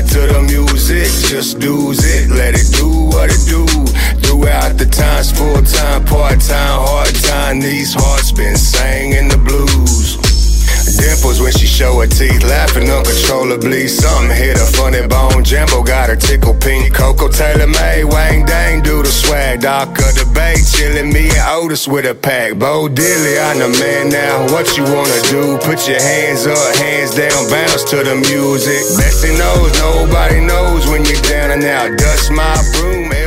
vibe to the music, just do's it, let it do what it do. Throughout the times, full-time, part-time, hard time, these hearts been singing the blues. Dimples when she show her teeth, laughing uncontrollably. Something hit a funny bone. Jumbo got her tickle pink. Coco Taylor made, Wang Dang do the swag. Doc of the Bay, chillin' me and Otis with a pack. Bo Diddley, I'm the man now. What you wanna do? Put your hands up, hands down, bounce to the music. Bessie knows, nobody knows when you're down and out. Dust my broom.